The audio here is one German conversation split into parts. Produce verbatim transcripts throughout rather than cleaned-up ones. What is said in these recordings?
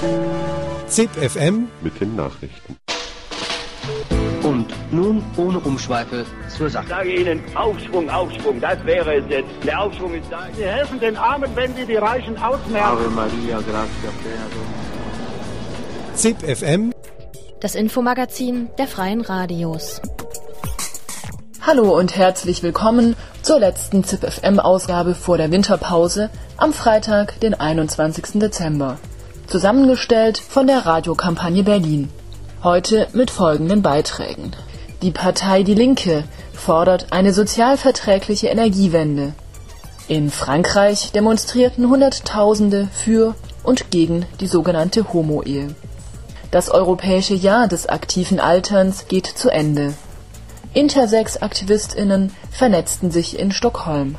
ZIP F M mit den Nachrichten. Und nun ohne Umschweife zur Sache. Ich sage Ihnen, Aufschwung, Aufschwung, das wäre es jetzt. Der Aufschwung ist da. Sie helfen den Armen, wenn Sie die Reichen ausmerken. Ave Maria, gratia plena. ZIP F M, das Infomagazin der Freien Radios. Hallo und herzlich willkommen zur letzten ZIP F M-Ausgabe vor der Winterpause am Freitag, den einundzwanzigsten Dezember. Zusammengestellt von der Radiokampagne Berlin. Heute mit folgenden Beiträgen. Die Partei Die Linke fordert eine sozialverträgliche Energiewende. In Frankreich demonstrierten Hunderttausende für und gegen die sogenannte Homo-Ehe. Das europäische Jahr des aktiven Alterns geht zu Ende. Intersex-AktivistInnen vernetzten sich in Stockholm.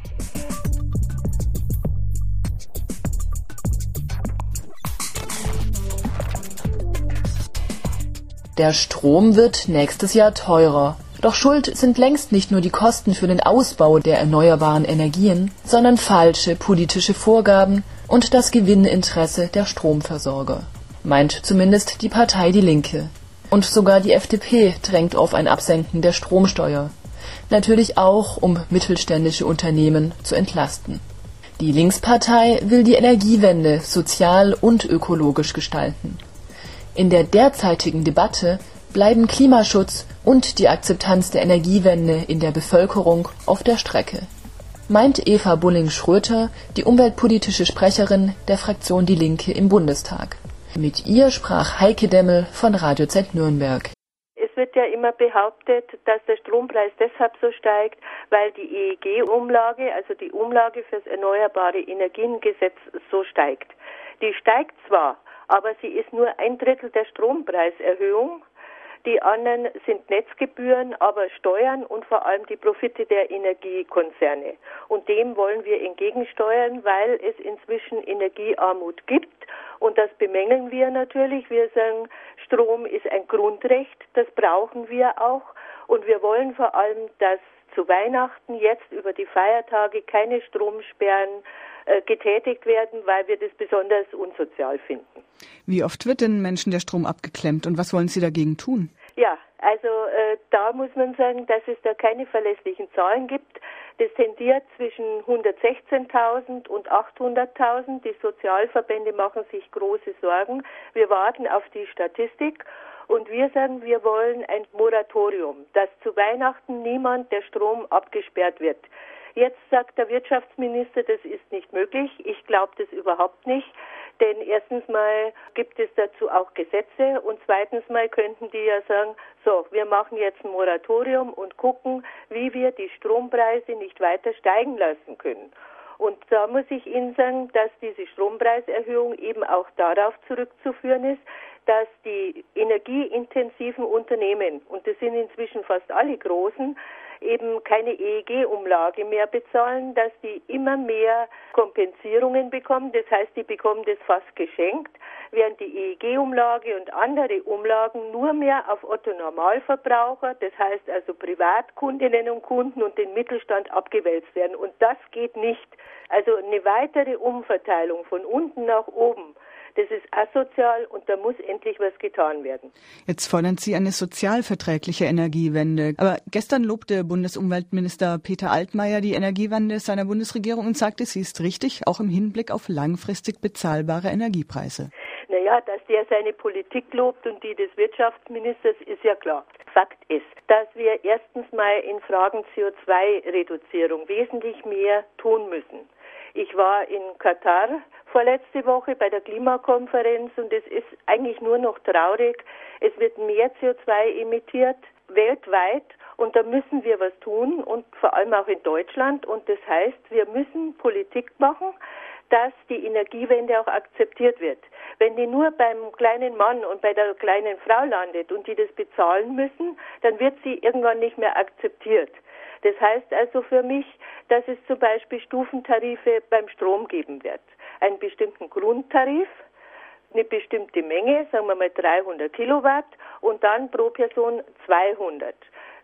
Der Strom wird nächstes Jahr teurer. Doch schuld sind längst nicht nur die Kosten für den Ausbau der erneuerbaren Energien, sondern falsche politische Vorgaben und das Gewinninteresse der Stromversorger. Meint zumindest die Partei Die Linke. Und sogar die F D P drängt auf ein Absenken der Stromsteuer. Natürlich auch, um mittelständische Unternehmen zu entlasten. Die Linkspartei will die Energiewende sozial und ökologisch gestalten. In der derzeitigen Debatte bleiben Klimaschutz und die Akzeptanz der Energiewende in der Bevölkerung auf der Strecke. Meint Eva Bulling-Schröter, die umweltpolitische Sprecherin der Fraktion Die Linke im Bundestag. Mit ihr sprach Heike Demmel von Radio Z Nürnberg. Es wird ja immer behauptet, dass der Strompreis deshalb so steigt, weil die E E G-Umlage, also die Umlage fürs Erneuerbare Energiengesetz, so steigt. Die steigt zwar, aber sie ist nur ein Drittel der Strompreiserhöhung. Die anderen sind Netzgebühren, aber Steuern und vor allem die Profite der Energiekonzerne. Und dem wollen wir entgegensteuern, weil es inzwischen Energiearmut gibt. Und das bemängeln wir natürlich. Wir sagen, Strom ist ein Grundrecht, das brauchen wir auch. Und wir wollen vor allem, dass zu Weihnachten jetzt über die Feiertage keine Stromsperren äh, getätigt werden, weil wir das besonders unsozial finden. Wie oft wird den Menschen der Strom abgeklemmt und was wollen Sie dagegen tun? Ja, also äh, da muss man sagen, dass es da keine verlässlichen Zahlen gibt. Das tendiert zwischen hundertsechzehntausend und achthunderttausend. Die Sozialverbände machen sich große Sorgen. Wir warten auf die Statistik und wir sagen, wir wollen ein Moratorium, dass zu Weihnachten niemand der Strom abgesperrt wird. Jetzt sagt der Wirtschaftsminister, das ist nicht möglich. Ich glaube das überhaupt nicht. Denn erstens mal gibt es dazu auch Gesetze und zweitens mal könnten die ja sagen, so, wir machen jetzt ein Moratorium und gucken, wie wir die Strompreise nicht weiter steigen lassen können. Und da muss ich Ihnen sagen, dass diese Strompreiserhöhung eben auch darauf zurückzuführen ist, dass die energieintensiven Unternehmen, und das sind inzwischen fast alle großen, eben keine E E G-Umlage mehr bezahlen, dass die immer mehr Kompensierungen bekommen. Das heißt, die bekommen das fast geschenkt, während die E E G-Umlage und andere Umlagen nur mehr auf Otto-Normalverbraucher, das heißt also Privatkundinnen und Kunden und den Mittelstand abgewälzt werden. Und das geht nicht. Also eine weitere Umverteilung von unten nach oben, das ist asozial und da muss endlich was getan werden. Jetzt fordern Sie eine sozialverträgliche Energiewende. Aber gestern lobte Bundesumweltminister Peter Altmaier die Energiewende seiner Bundesregierung und sagte, sie ist richtig, auch im Hinblick auf langfristig bezahlbare Energiepreise. Naja, dass der seine Politik lobt und die des Wirtschaftsministers, ist ja klar. Fakt ist, dass wir erstens mal in Fragen C O zwei Reduzierung wesentlich mehr tun müssen. Ich war in Katar vorletzte Woche bei der Klimakonferenz und es ist eigentlich nur noch traurig. Es wird mehr C O zwei emittiert weltweit und da müssen wir was tun und vor allem auch in Deutschland. Und das heißt, wir müssen Politik machen, dass die Energiewende auch akzeptiert wird. Wenn die nur beim kleinen Mann und bei der kleinen Frau landet und die das bezahlen müssen, dann wird sie irgendwann nicht mehr akzeptiert. Das heißt also für mich, dass es zum Beispiel Stufentarife beim Strom geben wird. Einen bestimmten Grundtarif, eine bestimmte Menge, sagen wir mal dreihundert Kilowatt und dann pro Person zweihundert.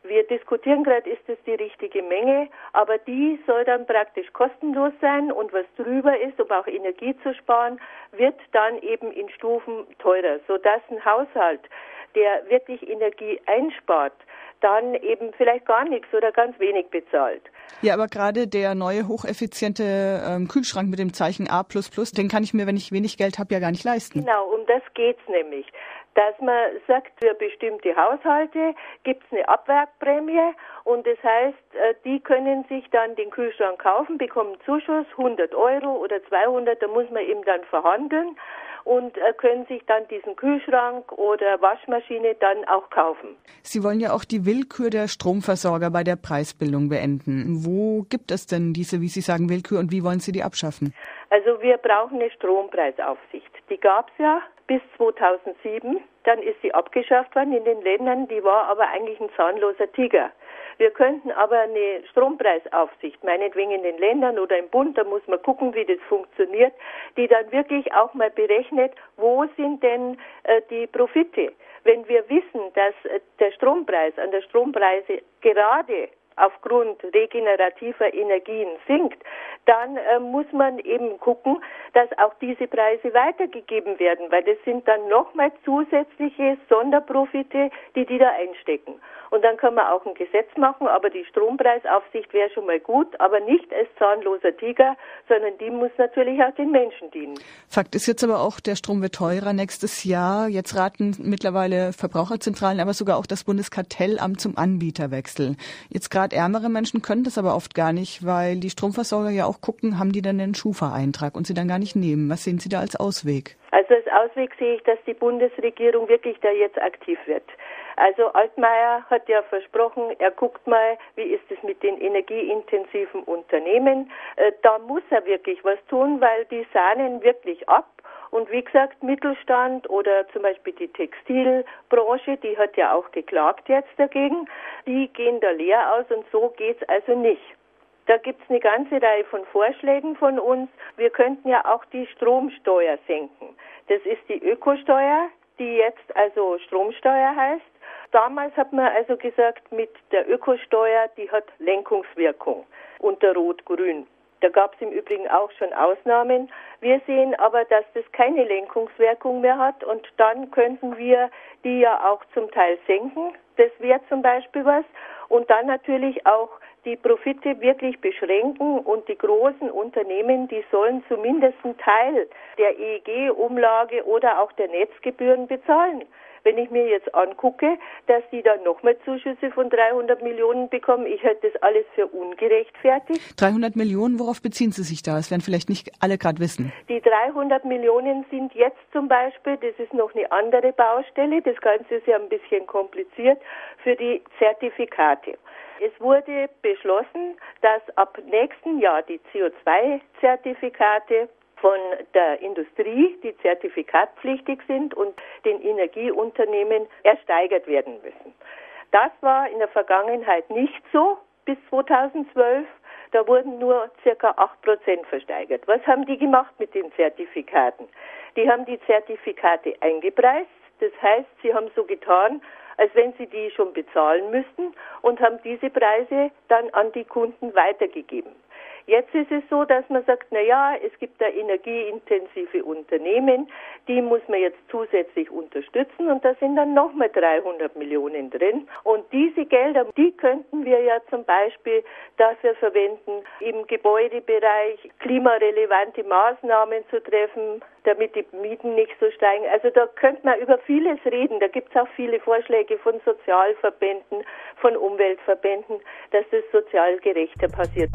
Wir diskutieren gerade, ist das die richtige Menge, aber die soll dann praktisch kostenlos sein und was drüber ist, um auch Energie zu sparen, wird dann eben in Stufen teurer, sodass ein Haushalt, der wirklich Energie einspart, dann eben vielleicht gar nichts oder ganz wenig bezahlt. Ja, aber gerade der neue hocheffiziente ähm, Kühlschrank mit dem Zeichen A plus plus, den kann ich mir, wenn ich wenig Geld habe, ja gar nicht leisten. Genau, um das geht's nämlich. Dass man sagt, für bestimmte Haushalte gibt's eine Abwrackprämie und das heißt, die können sich dann den Kühlschrank kaufen, bekommen Zuschuss, hundert Euro oder zweihundert, da muss man eben dann verhandeln und können sich dann diesen Kühlschrank oder Waschmaschine dann auch kaufen. Sie wollen ja auch die Willkür der Stromversorger bei der Preisbildung beenden. Wo gibt es denn diese, wie Sie sagen, Willkür und wie wollen Sie die abschaffen? Also wir brauchen eine Strompreisaufsicht. Die gab's ja bis zweitausendsieben, dann ist sie abgeschafft worden in den Ländern, die war aber eigentlich ein zahnloser Tiger. Wir könnten aber eine Strompreisaufsicht, meinetwegen in den Ländern oder im Bund, da muss man gucken, wie das funktioniert, die dann wirklich auch mal berechnet, wo sind denn äh, die Profite. Wenn wir wissen, dass äh, der Strompreis an der Strompreise gerade aufgrund regenerativer Energien sinkt, dann äh, muss man eben gucken, dass auch diese Preise weitergegeben werden, weil das sind dann nochmal zusätzliche Sonderprofite, die die da einstecken. Und dann kann man auch ein Gesetz machen, aber die Strompreisaufsicht wäre schon mal gut, aber nicht als zahnloser Tiger, sondern die muss natürlich auch den Menschen dienen. Fakt ist jetzt aber auch, der Strom wird teurer nächstes Jahr. Jetzt raten mittlerweile Verbraucherzentralen, aber sogar auch das Bundeskartellamt zum Anbieterwechsel. Jetzt gerade ärmere Menschen können das aber oft gar nicht, weil die Stromversorger ja auch gucken, haben die dann einen Schufa-Eintrag und sie dann gar nicht nehmen. Was sehen Sie da als Ausweg? Also als Ausweg sehe ich, dass die Bundesregierung wirklich da jetzt aktiv wird. Also Altmaier hat ja versprochen, er guckt mal, wie ist es mit den energieintensiven Unternehmen. Äh, da muss er wirklich was tun, weil die sahnen wirklich ab. Und wie gesagt, Mittelstand oder zum Beispiel die Textilbranche, die hat ja auch geklagt jetzt dagegen, die gehen da leer aus und so geht's also nicht. Da gibt's eine ganze Reihe von Vorschlägen von uns. Wir könnten ja auch die Stromsteuer senken. Das ist die Ökosteuer, die jetzt also Stromsteuer heißt. Damals hat man also gesagt, mit der Ökosteuer, die hat Lenkungswirkung unter Rot-Grün. Da gab es im Übrigen auch schon Ausnahmen. Wir sehen aber, dass das keine Lenkungswirkung mehr hat und dann könnten wir die ja auch zum Teil senken. Das wäre zum Beispiel was. Und dann natürlich auch die Profite wirklich beschränken und die großen Unternehmen, die sollen zumindest einen Teil der E E G-Umlage oder auch der Netzgebühren bezahlen. Wenn ich mir jetzt angucke, dass die dann nochmal Zuschüsse von dreihundert Millionen bekommen, ich halte das alles für ungerechtfertigt. dreihundert Millionen, worauf beziehen Sie sich da? Das werden vielleicht nicht alle gerade wissen. Die dreihundert Millionen sind jetzt zum Beispiel, das ist noch eine andere Baustelle, das Ganze ist ja ein bisschen kompliziert, für die Zertifikate. Es wurde beschlossen, dass ab nächsten Jahr die C O zwei Zertifikate von der Industrie, die zertifikatpflichtig sind und den Energieunternehmen ersteigert werden müssen. Das war in der Vergangenheit nicht so bis zweitausendzwölf. Da wurden nur circa acht Prozent versteigert. Was haben die gemacht mit den Zertifikaten? Die haben die Zertifikate eingepreist. Das heißt, sie haben so getan, als wenn sie die schon bezahlen müssten und haben diese Preise dann an die Kunden weitergegeben. Jetzt ist es so, dass man sagt, na ja, es gibt da energieintensive Unternehmen, die muss man jetzt zusätzlich unterstützen und da sind dann nochmal dreihundert Millionen drin. Und diese Gelder, die könnten wir ja zum Beispiel dafür verwenden, im Gebäudebereich klimarelevante Maßnahmen zu treffen, damit die Mieten nicht so steigen. Also da könnte man über vieles reden. Da gibt es auch viele Vorschläge von Sozialverbänden, von Umweltverbänden, dass das sozial gerechter passiert.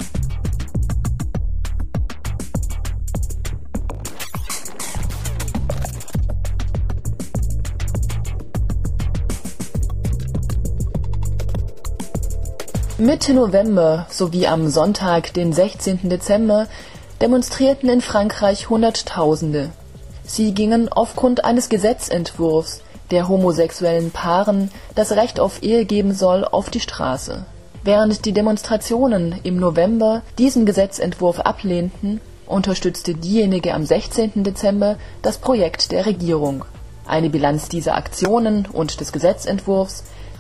Mitte November sowie am Sonntag, den sechzehnten Dezember, demonstrierten in Frankreich Hunderttausende. Sie gingen aufgrund eines Gesetzentwurfs, der homosexuellen Paaren das Recht auf Ehe geben soll, auf die Straße. Während die Demonstrationen im November diesen Gesetzentwurf ablehnten, unterstützte diejenige am sechzehnten Dezember das Projekt der Regierung. Eine Bilanz dieser Aktionen und des Gesetzentwurfs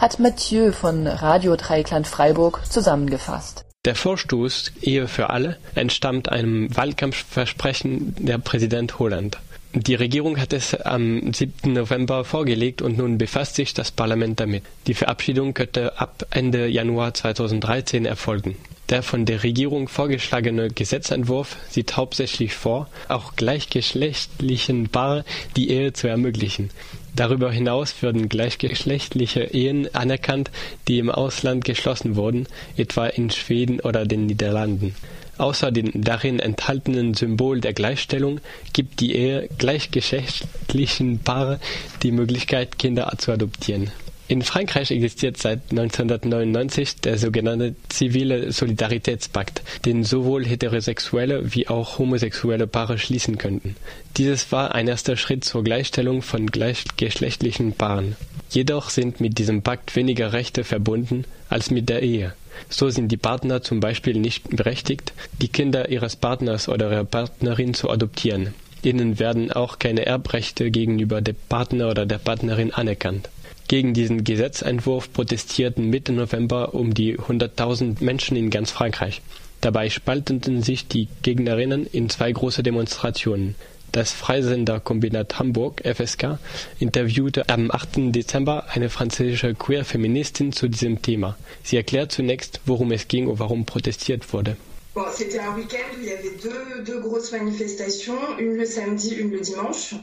hat Mathieu von Radio Dreieckland Freiburg zusammengefasst. Der Vorstoß Ehe für alle entstammt einem Wahlkampfversprechen der Präsident Hollande. Die Regierung hat es am siebten November vorgelegt und nun befasst sich das Parlament damit. Die Verabschiedung könnte ab Ende Januar zweitausenddreizehn erfolgen. Der von der Regierung vorgeschlagene Gesetzentwurf sieht hauptsächlich vor, auch gleichgeschlechtlichen Paaren die Ehe zu ermöglichen. Darüber hinaus würden gleichgeschlechtliche Ehen anerkannt, die im Ausland geschlossen wurden, etwa in Schweden oder den Niederlanden. Außer dem darin enthaltenen Symbol der Gleichstellung gibt die Ehe gleichgeschlechtlichen Paaren die Möglichkeit, Kinder zu adoptieren. In Frankreich existiert seit neunzehnhundertneunundneunzig der sogenannte zivile Solidaritätspakt, den sowohl heterosexuelle wie auch homosexuelle Paare schließen könnten. Dieses war ein erster Schritt zur Gleichstellung von gleichgeschlechtlichen Paaren. Jedoch sind mit diesem Pakt weniger Rechte verbunden als mit der Ehe. So sind die Partner zum Beispiel nicht berechtigt, die Kinder ihres Partners oder ihrer Partnerin zu adoptieren. Ihnen werden auch keine Erbrechte gegenüber dem Partner oder der Partnerin anerkannt. Gegen diesen Gesetzentwurf protestierten Mitte November um die hunderttausend Menschen in ganz Frankreich. Dabei spalteten sich die Gegnerinnen in zwei große Demonstrationen. Das Freisenderkombinat Hamburg, F S K, interviewte am achten Dezember eine französische Queer-Feministin zu diesem Thema. Sie erklärt zunächst, worum es ging und warum protestiert wurde. Bon, c'était un week-end où il y avait deux, deux grosses manifestations, une le samedi, une le dimanche.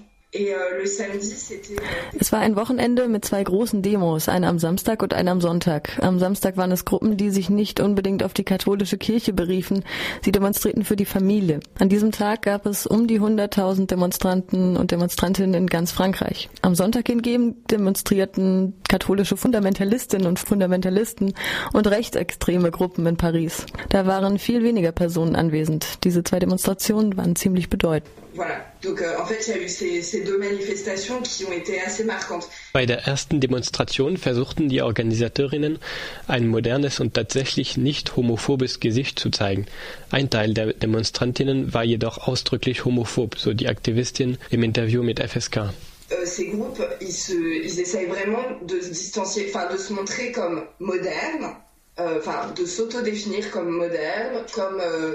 Es war ein Wochenende mit zwei großen Demos, eine am Samstag und eine am Sonntag. Am Samstag waren es Gruppen, die sich nicht unbedingt auf die katholische Kirche beriefen. Sie demonstrierten für die Familie. An diesem Tag gab es um die hunderttausend Demonstranten und Demonstrantinnen in ganz Frankreich. Am Sonntag hingegen demonstrierten katholische Fundamentalistinnen und Fundamentalisten und rechtsextreme Gruppen in Paris. Da waren viel weniger Personen anwesend. Diese zwei Demonstrationen waren ziemlich bedeutend. Voilà. Donc, euh, en fait, il y a eu ces, ces deux manifestations qui ont été assez marquantes. Bei der ersten Demonstration versuchten die Organisatorinnen, ein modernes und tatsächlich nicht homophobes Gesicht zu zeigen. Ein Teil der Demonstrantinnen war jedoch ausdrücklich homophob, so die Aktivistin im Interview mit F S K. Euh, ces groupes, ils, se, ils essayent vraiment de se distancier, enfin de se montrer comme modernes, euh, enfin de s'autodéfinir comme modernes, comme euh,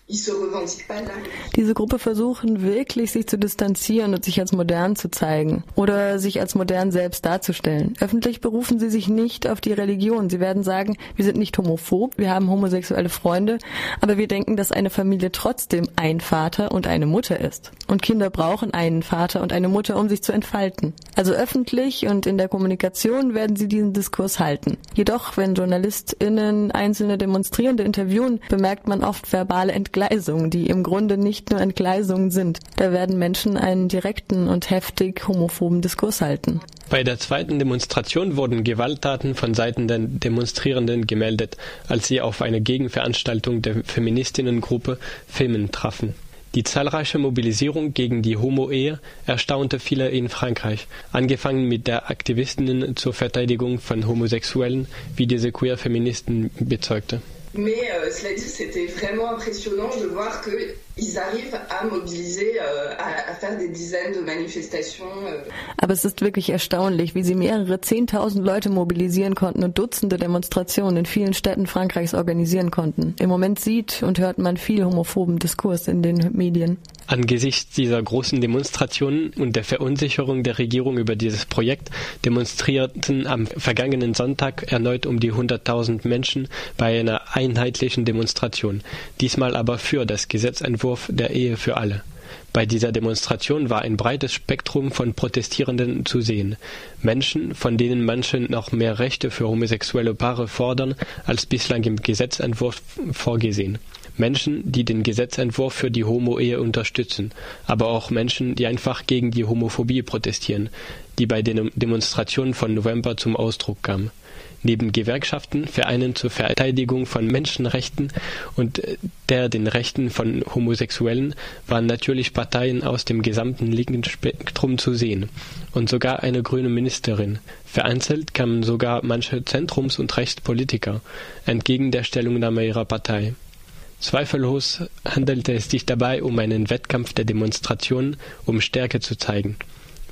Diese Gruppe versuchen wirklich, sich zu distanzieren und sich als modern zu zeigen oder sich als modern selbst darzustellen. Öffentlich berufen sie sich nicht auf die Religion. Sie werden sagen, wir sind nicht homophob, wir haben homosexuelle Freunde, aber wir denken, dass eine Familie trotzdem ein Vater und eine Mutter ist. Und Kinder brauchen einen Vater und eine Mutter, um sich zu entfalten. Also öffentlich und in der Kommunikation werden sie diesen Diskurs halten. Jedoch, wenn JournalistInnen einzelne Demonstrierende interviewen, bemerkt man oft verbale Entgleisungen. Entgleisungen, die im Grunde nicht nur Entgleisungen sind. Da werden Menschen einen direkten und heftig homophoben Diskurs halten. Bei der zweiten Demonstration wurden Gewalttaten von Seiten der Demonstrierenden gemeldet, als sie auf eine Gegenveranstaltung der Feministinnengruppe Femen trafen. Die zahlreiche Mobilisierung gegen die Homo-Ehe erstaunte viele in Frankreich, angefangen mit der Aktivistinnen zur Verteidigung von Homosexuellen, wie diese Queer-Feministin bezeugte. Mais euh, cela dit, c'était vraiment impressionnant de voir qu'ils arrivent à mobiliser, euh, à, à faire des dizaines de manifestations. Euh. Aber es ist wirklich erstaunlich, wie sie mehrere zehntausend Leute mobilisieren konnten und Dutzende Demonstrationen in vielen Städten Frankreichs organisieren konnten. Im Moment sieht und hört man viel homophoben Diskurs in den Medien. Angesichts dieser großen Demonstrationen und der Verunsicherung der Regierung über dieses Projekt demonstrierten am vergangenen Sonntag erneut um die hunderttausend Menschen bei einer einheitlichen Demonstration, diesmal aber für das Gesetzentwurf der Ehe für alle. Bei dieser Demonstration war ein breites Spektrum von Protestierenden zu sehen. Menschen, von denen manche noch mehr Rechte für homosexuelle Paare fordern, als bislang im Gesetzentwurf vorgesehen. Menschen, die den Gesetzentwurf für die Homo-Ehe unterstützen, aber auch Menschen, die einfach gegen die Homophobie protestieren, die bei den Demonstrationen von November zum Ausdruck kamen. Neben Gewerkschaften, Vereinen zur Verteidigung von Menschenrechten und der den Rechten von Homosexuellen waren natürlich Parteien aus dem gesamten linken Spektrum zu sehen und sogar eine grüne Ministerin. Vereinzelt kamen sogar manche Zentrums- und Rechtspolitiker entgegen der Stellungnahme ihrer Partei. Zweifellos handelte es sich dabei um einen Wettkampf der Demonstrationen, um Stärke zu zeigen.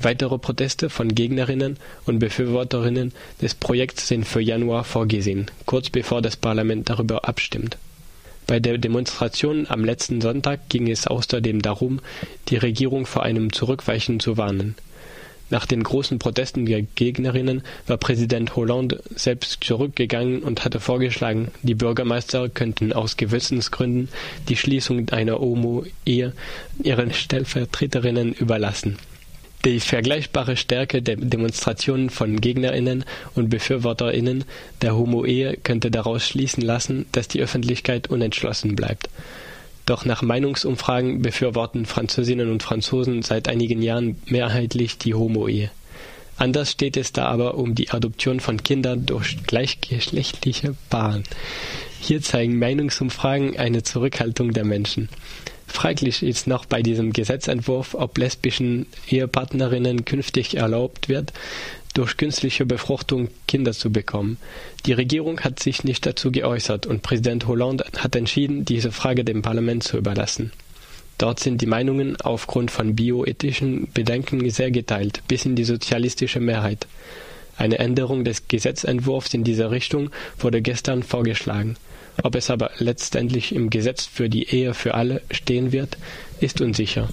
Weitere Proteste von Gegnerinnen und Befürworterinnen des Projekts sind für Januar vorgesehen, kurz bevor das Parlament darüber abstimmt. Bei der Demonstration am letzten Sonntag ging es außerdem darum, die Regierung vor einem Zurückweichen zu warnen. Nach den großen Protesten der Gegnerinnen war Präsident Hollande selbst zurückgegangen und hatte vorgeschlagen, die Bürgermeister könnten aus Gewissensgründen die Schließung einer Homo-Ehe ihren Stellvertreterinnen überlassen. Die vergleichbare Stärke der Demonstrationen von GegnerInnen und BefürworterInnen der Homo-Ehe könnte daraus schließen lassen, dass die Öffentlichkeit unentschlossen bleibt. Doch nach Meinungsumfragen befürworten Französinnen und Franzosen seit einigen Jahren mehrheitlich die Homo-Ehe. Anders steht es da aber um die Adoption von Kindern durch gleichgeschlechtliche Paare. Hier zeigen Meinungsumfragen eine Zurückhaltung der Menschen. Fraglich ist noch bei diesem Gesetzentwurf, ob lesbischen Ehepartnerinnen künftig erlaubt wird, durch künstliche Befruchtung Kinder zu bekommen. Die Regierung hat sich nicht dazu geäußert und Präsident Hollande hat entschieden, diese Frage dem Parlament zu überlassen. Dort sind die Meinungen aufgrund von bioethischen Bedenken sehr geteilt, bis in die sozialistische Mehrheit. Eine Änderung des Gesetzentwurfs in dieser Richtung wurde gestern vorgeschlagen. Ob es aber letztendlich im Gesetz für die Ehe für alle stehen wird, ist unsicher.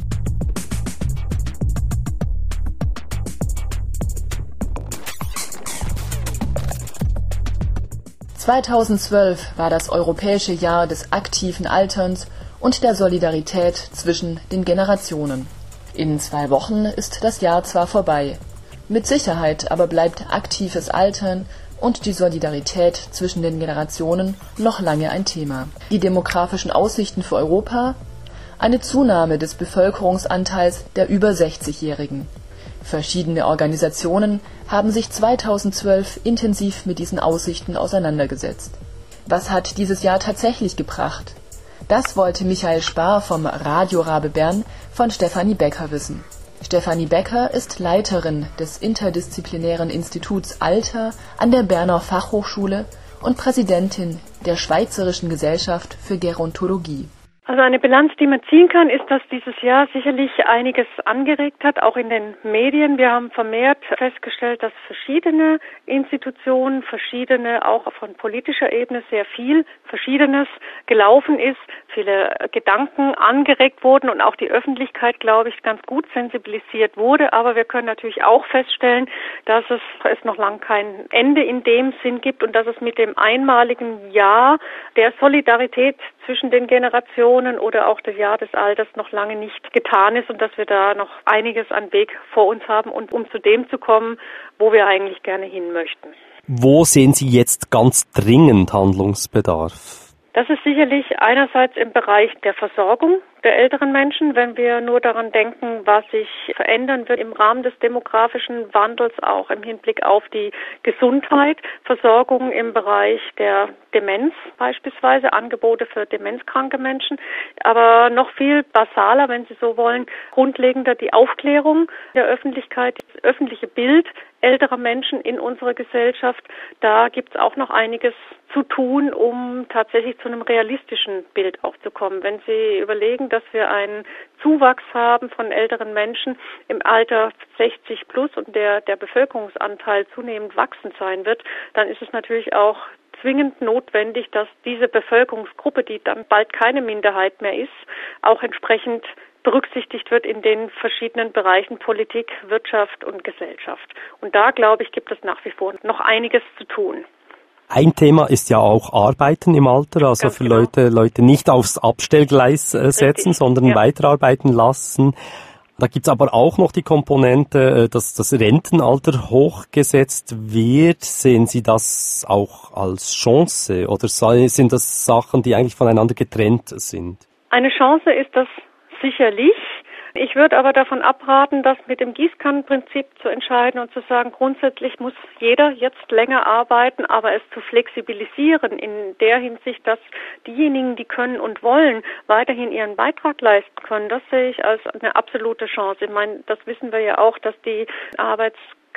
zweitausendzwölf war das europäische Jahr des aktiven Alterns und der Solidarität zwischen den Generationen. In zwei Wochen ist das Jahr zwar vorbei. Mit Sicherheit aber bleibt aktives Altern und die Solidarität zwischen den Generationen noch lange ein Thema. Die demografischen Aussichten für Europa? Eine Zunahme des Bevölkerungsanteils der über sechzigjährigen. Verschiedene Organisationen haben sich zweitausendzwölf intensiv mit diesen Aussichten auseinandergesetzt. Was hat dieses Jahr tatsächlich gebracht? Das wollte Michael Spar vom Radio Rabe Bern von Stefanie Becker wissen. Stefanie Becker ist Leiterin des interdisziplinären Instituts Alter an der Berner Fachhochschule und Präsidentin der Schweizerischen Gesellschaft für Gerontologie. Also eine Bilanz, die man ziehen kann, ist, dass dieses Jahr sicherlich einiges angeregt hat, auch in den Medien. Wir haben vermehrt festgestellt, dass verschiedene Institutionen, verschiedene, auch von politischer Ebene sehr viel Verschiedenes gelaufen ist, viele Gedanken angeregt wurden und auch die Öffentlichkeit, glaube ich, ganz gut sensibilisiert wurde. Aber wir können natürlich auch feststellen, dass es, es noch lange kein Ende in dem Sinn gibt und dass es mit dem einmaligen Jahr der Solidarität zwischen den Generationen oder auch das Jahr des Alters noch lange nicht getan ist und dass wir da noch einiges an Weg vor uns haben, und um zu dem zu kommen, wo wir eigentlich gerne hin möchten. Wo sehen Sie jetzt ganz dringend Handlungsbedarf? Das ist sicherlich einerseits im Bereich der Versorgung der älteren Menschen, wenn wir nur daran denken, was sich verändern wird im Rahmen des demografischen Wandels, auch im Hinblick auf die Gesundheit, Versorgung im Bereich der Demenz beispielsweise, Angebote für demenzkranke Menschen, aber noch viel basaler, wenn Sie so wollen, grundlegender die Aufklärung der Öffentlichkeit, das öffentliche Bild älterer Menschen in unserer Gesellschaft. Da gibt es auch noch einiges zu tun, um tatsächlich zu einem realistischen Bild auch zu kommen. Wenn Sie überlegen, dass wir einen Zuwachs haben von älteren Menschen im Alter sechzig plus und der, der Bevölkerungsanteil zunehmend wachsend sein wird, dann ist es natürlich auch zwingend notwendig, dass diese Bevölkerungsgruppe, die dann bald keine Minderheit mehr ist, auch entsprechend berücksichtigt wird in den verschiedenen Bereichen Politik, Wirtschaft und Gesellschaft. Und da, glaube ich, gibt es nach wie vor noch einiges zu tun. Ein Thema ist ja auch Arbeiten im Alter, also Ganz für genau. Leute, Leute nicht aufs Abstellgleis äh, setzen, Richtig. sondern ja. weiterarbeiten lassen. Da gibt's aber auch noch die Komponente, dass das Rentenalter hochgesetzt wird. Sehen Sie das auch als Chance oder sind das Sachen, die eigentlich voneinander getrennt sind? Eine Chance ist das sicherlich. Ich würde aber davon abraten, das mit dem Gießkannenprinzip zu entscheiden und zu sagen, grundsätzlich muss jeder jetzt länger arbeiten, aber es zu flexibilisieren in der Hinsicht, dass diejenigen, die können und wollen, weiterhin ihren Beitrag leisten können. Das sehe ich als eine absolute Chance. Ich meine, das wissen wir ja auch, dass die Arbeits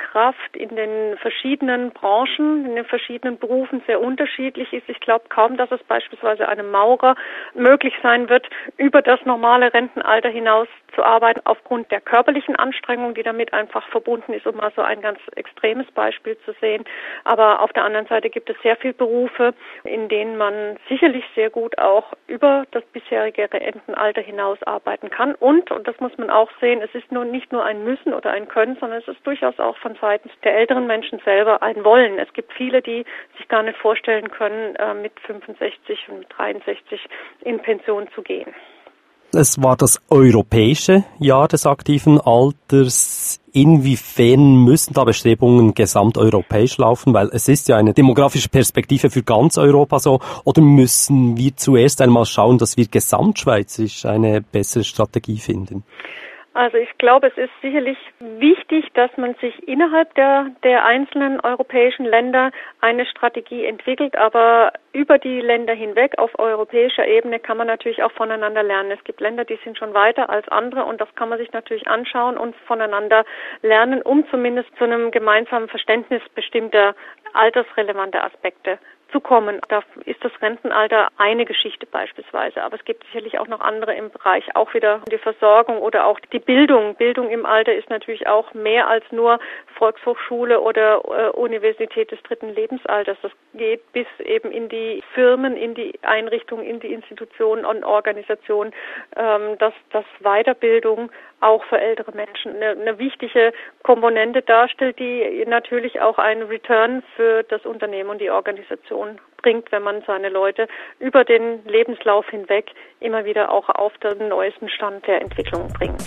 Arbeitskraft in den verschiedenen Branchen, in den verschiedenen Berufen sehr unterschiedlich ist. Ich glaube kaum, dass es beispielsweise einem Maurer möglich sein wird, über das normale Rentenalter hinaus zu arbeiten, aufgrund der körperlichen Anstrengung, die damit einfach verbunden ist, um mal so ein ganz extremes Beispiel zu sehen. Aber auf der anderen Seite gibt es sehr viele Berufe, in denen man sicherlich sehr gut auch über das bisherige Rentenalter hinaus arbeiten kann. Und, und das muss man auch sehen, es ist nur nicht nur ein Müssen oder ein Können, sondern es ist durchaus auch von Seiten der älteren Menschen selber ein Wollen. Es gibt viele, die sich gar nicht vorstellen können, mit fünfundsechzig und mit dreiundsechzig in Pension zu gehen. Es war das europäische Jahr des aktiven Alters. Inwiefern müssen da Bestrebungen gesamteuropäisch laufen? Weil es ist ja eine demografische Perspektive für ganz Europa so. Oder müssen wir zuerst einmal schauen, dass wir gesamtschweizerisch eine bessere Strategie finden? Also ich glaube, es ist sicherlich wichtig, dass man sich innerhalb der, der einzelnen europäischen Länder eine Strategie entwickelt, aber über die Länder hinweg auf europäischer Ebene kann man natürlich auch voneinander lernen. Es gibt Länder, die sind schon weiter als andere und das kann man sich natürlich anschauen und voneinander lernen, um zumindest zu einem gemeinsamen Verständnis bestimmter altersrelevanter Aspekte zu kommen. Da ist das Rentenalter eine Geschichte beispielsweise, aber es gibt sicherlich auch noch andere im Bereich, auch wieder die Versorgung oder auch die Bildung. Bildung im Alter ist natürlich auch mehr als nur Volkshochschule oder äh, Universität des dritten Lebensalters. Das geht bis eben in die Firmen, in die Einrichtungen, in die Institutionen und Organisationen, ähm, dass, dass Weiterbildung auch für ältere Menschen eine, eine wichtige Komponente darstellt, die natürlich auch einen Return für das Unternehmen und die Organisation bringt, wenn man seine Leute über den Lebenslauf hinweg immer wieder auch auf den neuesten Stand der Entwicklung bringt.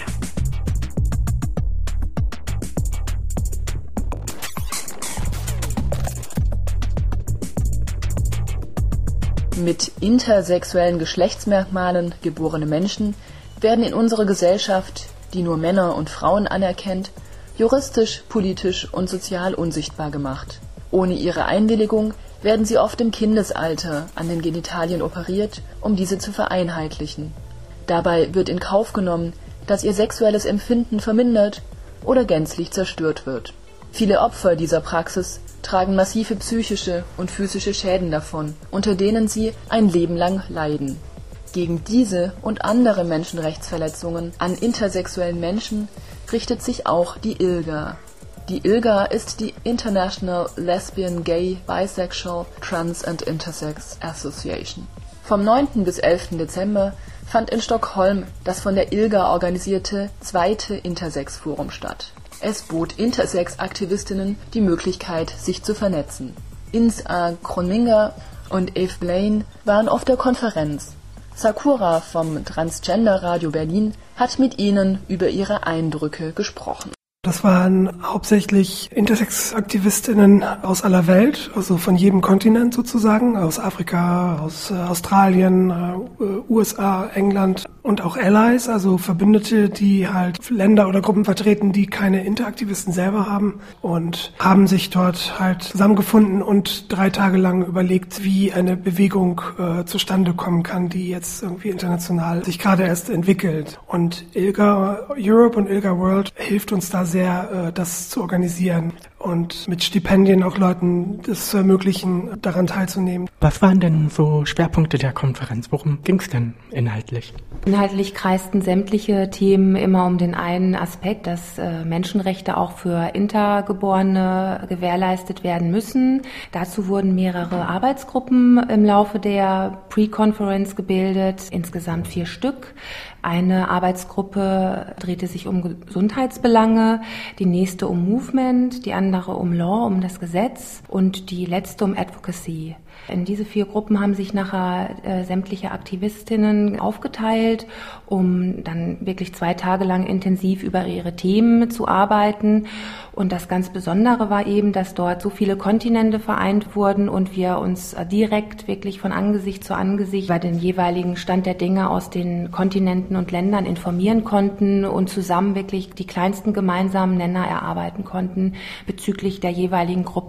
Mit intersexuellen Geschlechtsmerkmalen geborene Menschen werden in unserer Gesellschaft, die nur Männer und Frauen anerkennt, juristisch, politisch und sozial unsichtbar gemacht. Ohne ihre Einwilligung werden sie oft im Kindesalter an den Genitalien operiert, um diese zu vereinheitlichen. Dabei wird in Kauf genommen, dass ihr sexuelles Empfinden vermindert oder gänzlich zerstört wird. Viele Opfer dieser Praxis tragen massive psychische und physische Schäden davon, unter denen sie ein Leben lang leiden. Gegen diese und andere Menschenrechtsverletzungen an intersexuellen Menschen richtet sich auch die I L G A. Die I L G A ist die International Lesbian, Gay, Bisexual, Trans and Intersex Association. Vom neunten bis elften Dezember fand in Stockholm das von der I L G A organisierte zweite Intersex-Forum statt. Es bot Intersex-Aktivistinnen die Möglichkeit, sich zu vernetzen. Ins A. Kroninger und Eve Blaine waren auf der Konferenz. Sakura vom Transgender Radio Berlin hat mit ihnen über ihre Eindrücke gesprochen. Das waren hauptsächlich Intersex-Aktivistinnen aus aller Welt, also von jedem Kontinent sozusagen, aus Afrika, aus äh, Australien, äh, U S A, England und auch Allies, also Verbündete, die halt Länder oder Gruppen vertreten, die keine Interaktivisten selber haben und haben sich dort halt zusammengefunden und drei Tage lang überlegt, wie eine Bewegung äh, zustande kommen kann, die jetzt irgendwie international sich gerade erst entwickelt. Und I L G A Europe und I L G A World hilft uns da sehr sehr, das zu organisieren und mit Stipendien auch Leuten das zu ermöglichen, daran teilzunehmen. Was waren denn so Schwerpunkte der Konferenz? Worum ging es denn inhaltlich? Inhaltlich kreisten sämtliche Themen immer um den einen Aspekt, dass äh, Menschenrechte auch für Intergeborene gewährleistet werden müssen. Dazu wurden mehrere Arbeitsgruppen im Laufe der Pre-Conference gebildet, insgesamt vier Stück. Eine Arbeitsgruppe drehte sich um Gesundheitsbelange, die nächste um Movement, die andere um Law, um das Gesetz und die letzte um Advocacy. In diese vier Gruppen haben sich nachher äh, sämtliche Aktivistinnen aufgeteilt, um dann wirklich zwei Tage lang intensiv über ihre Themen zu arbeiten. Und das ganz Besondere war eben, dass dort so viele Kontinente vereint wurden und wir uns direkt wirklich von Angesicht zu Angesicht über den jeweiligen Stand der Dinge aus den Kontinenten und Ländern informieren konnten und zusammen wirklich die kleinsten gemeinsamen Nenner erarbeiten konnten bezüglich der jeweiligen Gruppe.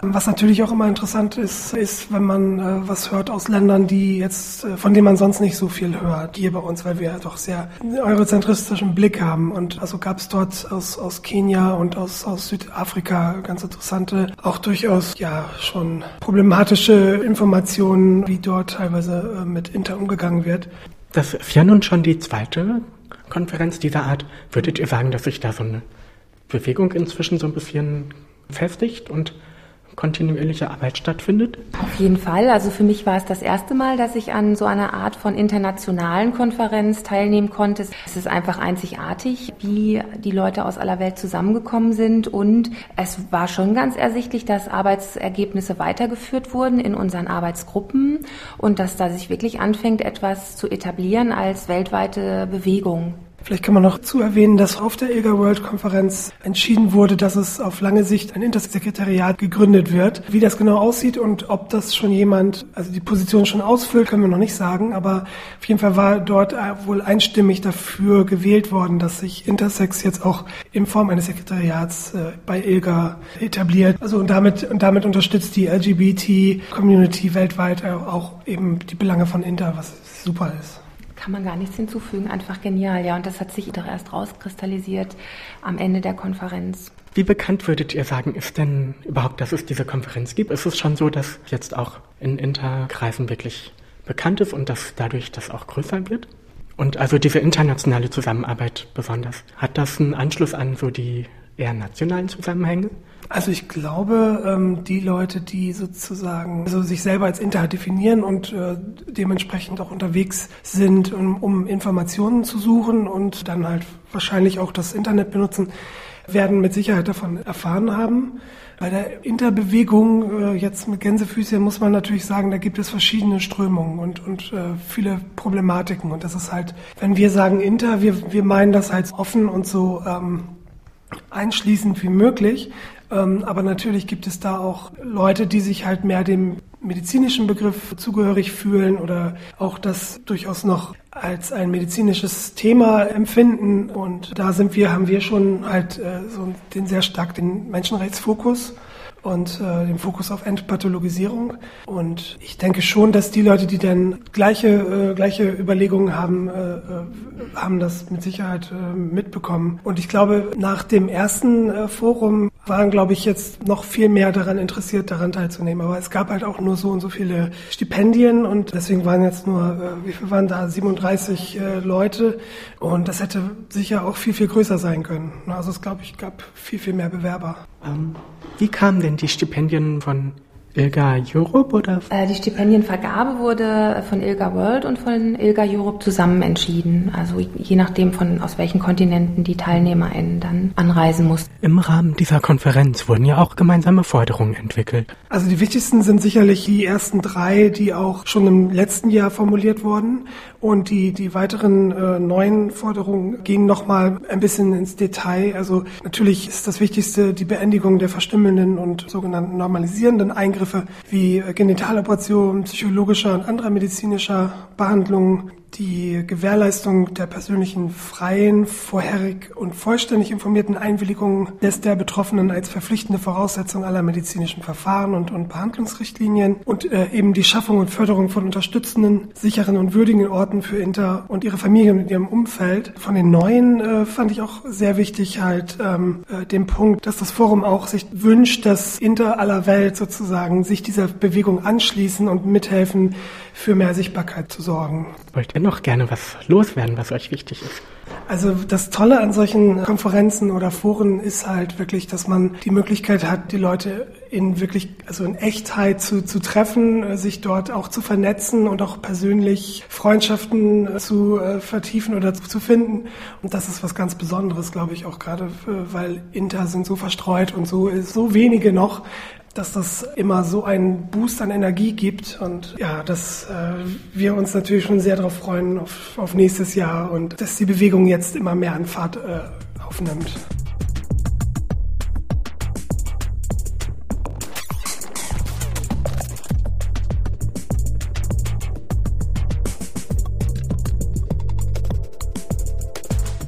Was natürlich auch immer interessant ist, ist, wenn man äh, was hört aus Ländern, die jetzt, äh, von denen man sonst nicht so viel hört, hier bei uns, weil wir doch sehr eurozentristischen Blick haben. Und also gab es dort aus, aus Kenia und aus, aus Südafrika ganz interessante, auch durchaus ja schon problematische Informationen, wie dort teilweise äh, mit Inter umgegangen wird. Das ist ja nun schon die zweite Konferenz dieser Art. Würdet ihr sagen, dass sich da so eine Bewegung inzwischen so ein bisschen festigt und kontinuierliche Arbeit stattfindet? Auf jeden Fall. Also für mich war es das erste Mal, dass ich an so einer Art von internationalen Konferenz teilnehmen konnte. Es ist einfach einzigartig, wie die Leute aus aller Welt zusammengekommen sind, und es war schon ganz ersichtlich, dass Arbeitsergebnisse weitergeführt wurden in unseren Arbeitsgruppen und dass da sich wirklich anfängt, etwas zu etablieren als weltweite Bewegung. Vielleicht kann man noch zu erwähnen, dass auf der ILGA World Konferenz entschieden wurde, dass es auf lange Sicht ein Intersekretariat gegründet wird. Wie das genau aussieht und ob das schon jemand, also die Position schon ausfüllt, können wir noch nicht sagen. Aber auf jeden Fall war dort wohl einstimmig dafür gewählt worden, dass sich Intersex jetzt auch in Form eines Sekretariats äh, bei ILGA etabliert. Also und damit, und damit unterstützt die L G B T-Community weltweit auch eben die Belange von Inter, was super ist. Kann man gar nichts hinzufügen, einfach genial, ja. Und das hat sich doch erst rauskristallisiert am Ende der Konferenz. Wie bekannt würdet ihr sagen, ist denn überhaupt, dass es diese Konferenz gibt? Ist es schon so, dass jetzt auch in Interkreisen wirklich bekannt ist und dass dadurch das auch größer wird? Und also diese internationale Zusammenarbeit besonders, hat das einen Anschluss an so die eher nationalen Zusammenhänge? Also ich glaube, ähm, die Leute, die sozusagen also sich selber als Inter definieren und äh, dementsprechend auch unterwegs sind, um, um Informationen zu suchen und dann halt wahrscheinlich auch das Internet benutzen, werden mit Sicherheit davon erfahren haben. Bei der Interbewegung, äh, jetzt mit Gänsefüßchen, muss man natürlich sagen, da gibt es verschiedene Strömungen und, und äh, viele Problematiken. Und das ist halt, wenn wir sagen Inter, wir, wir meinen das halt offen und so ähm, einschließend wie möglich. Ähm, aber natürlich gibt es da auch Leute, die sich halt mehr dem medizinischen Begriff zugehörig fühlen oder auch das durchaus noch als ein medizinisches Thema empfinden. Und da sind wir, haben wir schon halt äh, so den sehr stark den Menschenrechtsfokus und äh, den Fokus auf Entpathologisierung. Und ich denke schon, dass die Leute, die dann gleiche äh, gleiche Überlegungen haben, äh, haben das mit Sicherheit äh, mitbekommen. Und ich glaube, nach dem ersten äh, Forum waren, glaube ich, jetzt noch viel mehr daran interessiert, daran teilzunehmen. Aber es gab halt auch nur so und so viele Stipendien und deswegen waren jetzt nur, äh, wie viel waren da, siebenunddreißig äh, Leute. Und das hätte sicher auch viel, viel größer sein können. Also es, glaube ich, gab viel, viel mehr Bewerber. Um, wie kamen denn die Stipendien von ILGA Europe oder? Äh, die Stipendienvergabe wurde von ILGA World und von ILGA Europe zusammen entschieden. Also je nachdem, von aus welchen Kontinenten die TeilnehmerInnen dann anreisen mussten. Im Rahmen dieser Konferenz wurden ja auch gemeinsame Forderungen entwickelt. Also die wichtigsten sind sicherlich die ersten drei, die auch schon im letzten Jahr formuliert wurden. Und die, die weiteren äh, neuen Forderungen gehen nochmal ein bisschen ins Detail. Also natürlich ist das Wichtigste die Beendigung der verstümmelnden und sogenannten normalisierenden Eingriffe wie Genitaloperationen, psychologischer und anderer medizinischer Behandlungen, die Gewährleistung der persönlichen freien, vorherig und vollständig informierten Einwilligung des der Betroffenen als verpflichtende Voraussetzung aller medizinischen Verfahren und, und Behandlungsrichtlinien und äh, eben die Schaffung und Förderung von unterstützenden, sicheren und würdigen Orten für Inter und ihre Familien und ihrem Umfeld. Von den neuen äh, fand ich auch sehr wichtig halt ähm, äh, den Punkt, dass das Forum auch sich wünscht, dass Inter aller Welt sozusagen sich dieser Bewegung anschließen und mithelfen, für mehr Sichtbarkeit zu sorgen. Wollt ihr noch gerne was loswerden, was euch wichtig ist? Also das Tolle an solchen Konferenzen oder Foren ist halt wirklich, dass man die Möglichkeit hat, die Leute in wirklich, also in Echtheit zu, zu treffen, sich dort auch zu vernetzen und auch persönlich Freundschaften zu äh, vertiefen oder zu, zu finden. Und das ist was ganz Besonderes, glaube ich, auch gerade, weil Inter sind so verstreut und so, so wenige noch, dass das immer so einen Boost an Energie gibt und ja, dass äh, wir uns natürlich schon sehr darauf freuen, auf, auf nächstes Jahr und dass die Bewegung jetzt immer mehr an Fahrt äh, aufnimmt.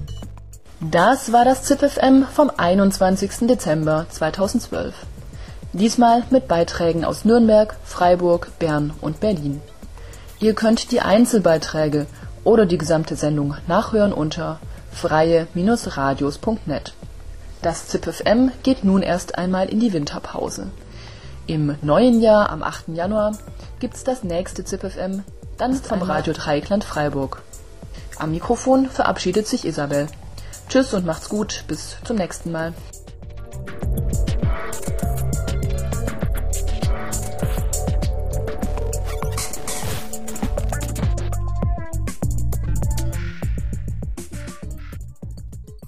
Das war das Z I P F M vom einundzwanzigsten Dezember zweitausendzwölf. Diesmal mit Beiträgen aus Nürnberg, Freiburg, Bern und Berlin. Ihr könnt die Einzelbeiträge oder die gesamte Sendung nachhören unter freie Radios punkt net. Das Z I P F M geht nun erst einmal in die Winterpause. Im neuen Jahr, am achten Januar, gibt's das nächste Z I P F M, dann vom Radio Dreieckland Freiburg. Am Mikrofon verabschiedet sich Isabel. Tschüss und macht's gut, bis zum nächsten Mal.